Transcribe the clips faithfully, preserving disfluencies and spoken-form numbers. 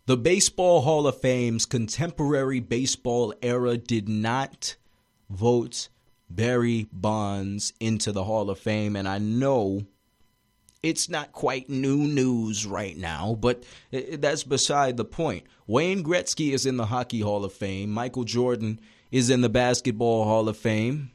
The Baseball Hall of Fame's contemporary baseball era did not vote Barry Bonds into the Hall of Fame, and I know it's not quite new news right now, but that's beside the point. Wayne Gretzky is in the Hockey Hall of Fame. Michael Jordan is in the Basketball Hall of Fame.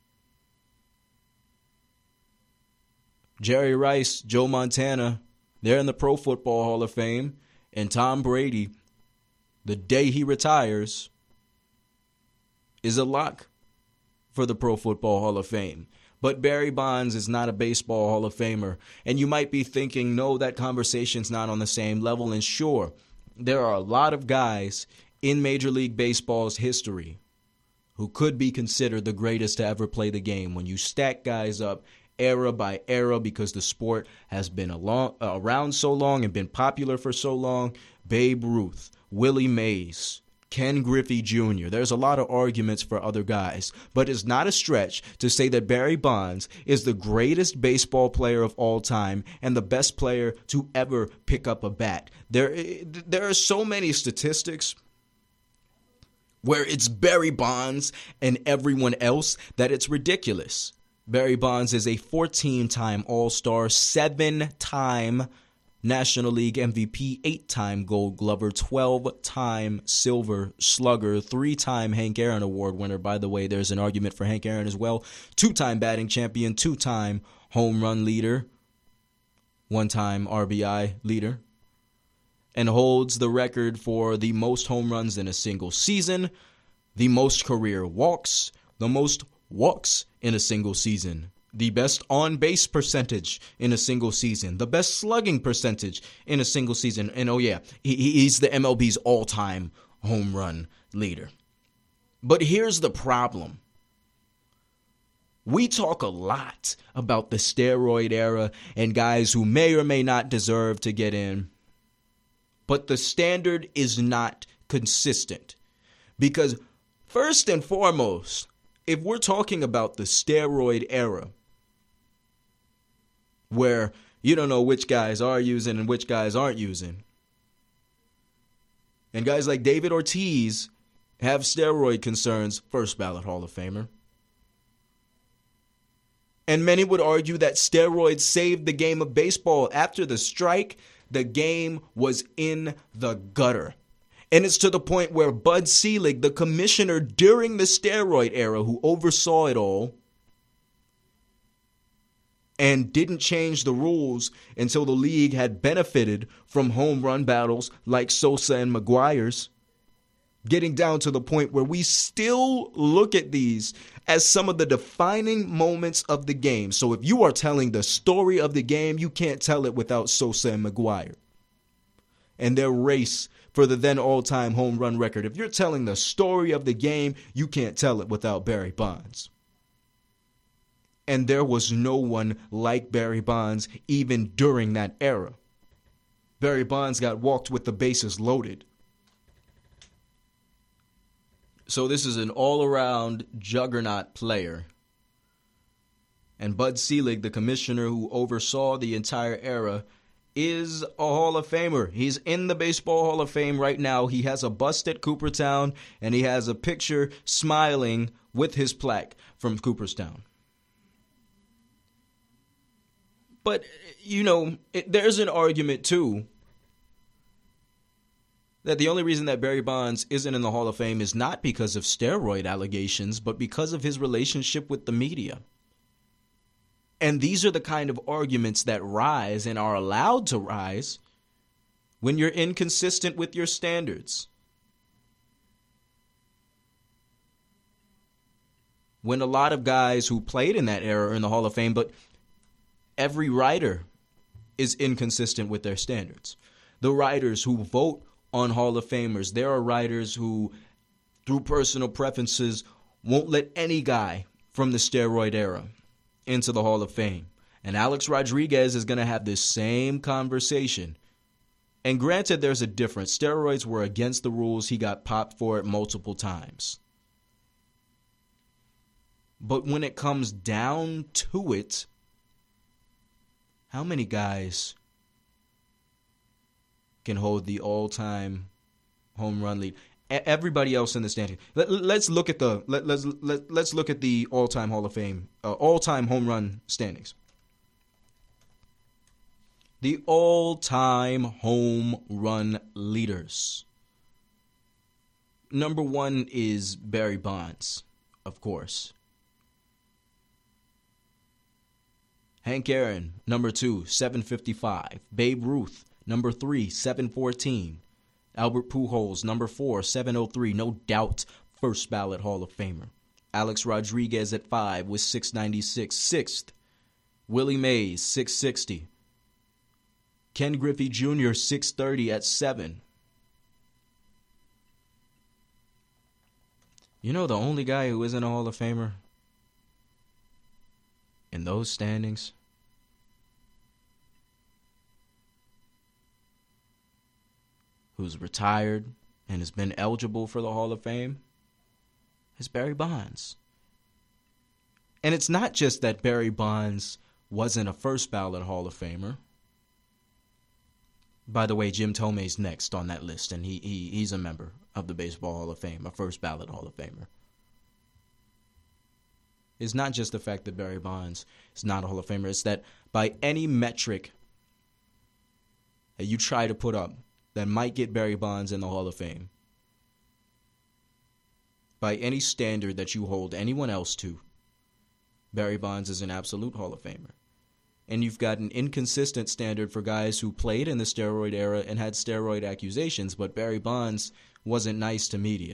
Jerry Rice, Joe Montana, they're in the Pro Football Hall of Fame. And Tom Brady, the day he retires, is a lock for the Pro Football Hall of Fame. But Barry Bonds is not a Baseball Hall of Famer. And you might be thinking, no, that conversation's not on the same level. And sure, there are a lot of guys in Major League Baseball's history who could be considered the greatest to ever play the game. When you stack guys up era by era, because the sport has been along, uh, around so long and been popular for so long, Babe Ruth, Willie Mays, Ken Griffey Junior There's a lot of arguments for other guys, but it's not a stretch to say that Barry Bonds is the greatest baseball player of all time and the best player to ever pick up a bat. There, there are so many statistics where it's Barry Bonds and everyone else that it's ridiculous. Barry Bonds is a fourteen-time All-Star, seven-time National League M V P, eight-time Gold Glover, twelve-time Silver Slugger, three-time Hank Aaron Award winner. By the way, there's an argument for Hank Aaron as well. Two-time batting champion, two-time home run leader, one-time R B I leader, and holds the record for the most home runs in a single season, the most career walks, the most walks in a single season, the best on-base percentage in a single season, the best slugging percentage in a single season, and oh yeah, he, he's the M L B's all-time home run leader. But here's the problem. We talk a lot about the steroid era and guys who may or may not deserve to get in, but the standard is not consistent. Because first and foremost, if we're talking about the steroid era, where you don't know which guys are using and which guys aren't using, and guys like David Ortiz have steroid concerns, first ballot Hall of Famer. And many would argue that steroids saved the game of baseball. After the strike, the game was in the gutter. And it's to the point where Bud Selig, the commissioner during the steroid era, who oversaw it all and didn't change the rules until the league had benefited from home run battles like Sosa and McGwire's, getting down to the point where we still look at these as some of the defining moments of the game. So if you are telling the story of the game, you can't tell it without Sosa and McGwire and their race for the then all-time home run record. If you're telling the story of the game, you can't tell it without Barry Bonds. And there was no one like Barry Bonds even during that era. Barry Bonds got walked with the bases loaded. So this is an all-around juggernaut player. And Bud Selig, the commissioner who oversaw the entire era, is a Hall of Famer. He's in the Baseball Hall of Fame right now. He has a bust at Cooperstown, and he has a picture smiling with his plaque from Cooperstown. But, you know, it, there's an argument, too, that the only reason that Barry Bonds isn't in the Hall of Fame is not because of steroid allegations, but because of his relationship with the media. And these are the kind of arguments that rise and are allowed to rise when you're inconsistent with your standards. When a lot of guys who played in that era are in the Hall of Fame, but every writer is inconsistent with their standards. The writers who vote on Hall of Famers, there are writers who, through personal preferences, won't let any guy from the steroid era into the Hall of Fame. And Alex Rodriguez is going to have this same conversation. And granted, there's a difference. Steroids were against the rules. He got popped for it multiple times. But when it comes down to it, how many guys can hold the all-time home run lead. Everybody else in the standing. Let, let's look at the let, let's let, let's look at the all-time Hall of Fame, uh, all-time home run standings. The all-time home run leaders. Number one is Barry Bonds, of course. Hank Aaron, number two, seven fifty-five. Babe Ruth, number three, seven fourteen. Albert Pujols, number four, seven oh three. No doubt, first ballot Hall of Famer. Alex Rodriguez at five with six ninety-six. Sixth, Willie Mays, six sixty. Ken Griffey Junior, six thirty at seven. You know the only guy who isn't a Hall of Famer in those standings? Who's retired and has been eligible for the Hall of Fame is Barry Bonds. And it's not just that Barry Bonds wasn't a first ballot Hall of Famer. By the way, Jim Thome's next on that list, and he, he he's a member of the Baseball Hall of Fame, a first ballot Hall of Famer. It's not just the fact that Barry Bonds is not a Hall of Famer. It's that by any metric that you try to put up that might get Barry Bonds in the Hall of Fame, by any standard that you hold anyone else to, Barry Bonds is an absolute Hall of Famer. And you've got an inconsistent standard for guys who played in the steroid era and had steroid accusations, but Barry Bonds wasn't nice to media.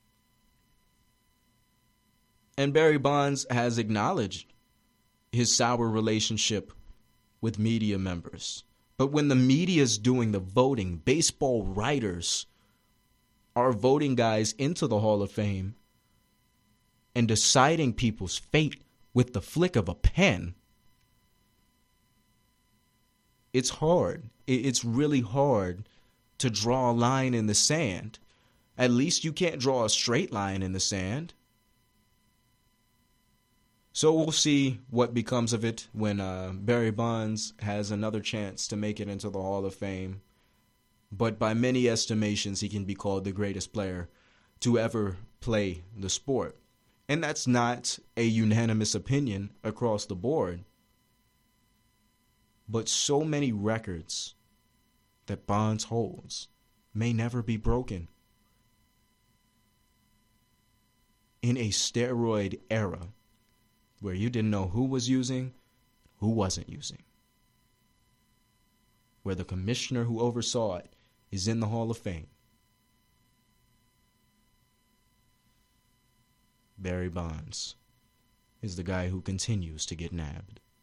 And Barry Bonds has acknowledged his sour relationship with media members. But when the media's doing the voting, baseball writers are voting guys into the Hall of Fame and deciding people's fate with the flick of a pen. It's hard. It's really hard to draw a line in the sand. At least you can't draw a straight line in the sand. So we'll see what becomes of it when uh, Barry Bonds has another chance to make it into the Hall of Fame. But by many estimations, he can be called the greatest player to ever play the sport. And that's not a unanimous opinion across the board. But so many records that Bonds holds may never be broken. In a steroid era where you didn't know who was using, who wasn't using, where the commissioner who oversaw it is in the Hall of Fame, Barry Bonds is the guy who continues to get nabbed.